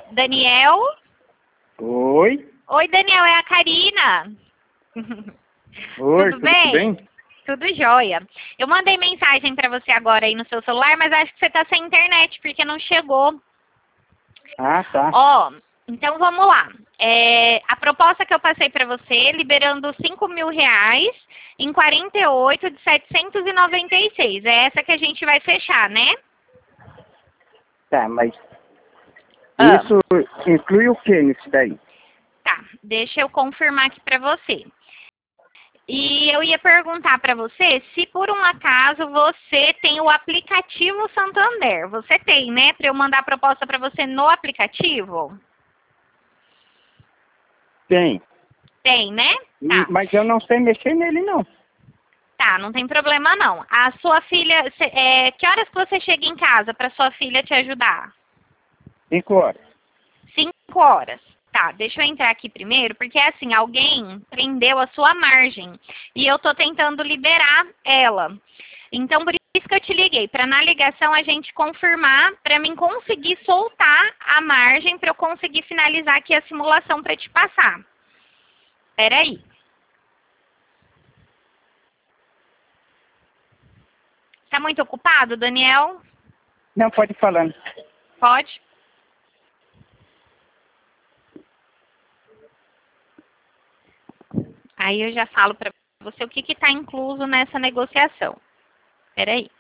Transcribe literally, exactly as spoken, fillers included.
Daniel? Oi? Oi, Daniel, é a Karina. Oi, Tudo tudo bem? bem? Tudo jóia. Eu mandei mensagem para você agora aí no seu celular, mas acho que você tá sem internet, porque não chegou. Ah, tá. Ó, então vamos lá. É, a proposta que eu passei para você, liberando cinco mil reais em quarenta e oito de setecentos e noventa e seis. É essa que a gente vai fechar, né? Tá, mas Ah. isso inclui o que nisso daí? Tá, deixa eu confirmar aqui para você. E eu ia perguntar para você se por um acaso você tem o aplicativo Santander. Você tem, né? Para eu mandar a proposta para você no aplicativo? Tem. Tem, né? Tá. Mas eu não sei mexer nele, não. Tá, não tem problema não. A sua filha, cê- é, que horas que você chega em casa para sua filha te ajudar? Cinco horas. Cinco horas. Tá, deixa eu entrar aqui primeiro, porque assim, alguém prendeu a sua margem e eu tô tentando liberar ela. Então, por isso que eu te liguei, para na ligação a gente confirmar, para mim conseguir soltar a margem, para eu conseguir finalizar aqui a simulação para te passar. Espera aí. Tá muito ocupado, Daniel? Não, pode ir falando. Pode? Aí eu já falo para você o que está incluso nessa negociação. Espera aí.